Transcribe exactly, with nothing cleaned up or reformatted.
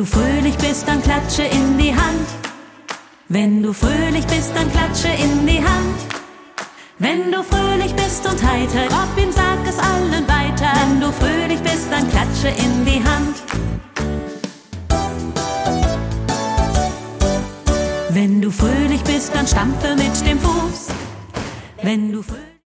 du fröhlich bist, dann klatsche in die Hand. Wenn du fröhlich bist, dann klatsche in die Hand. Wenn du fröhlich bist und heiter, Robin, sag es allen weiter. Wenn du fröhlich bist, dann klatsche in die Hand. Wenn du fröhlich bist, dann stampfe mit dem Fuß. Wenn du fröhlich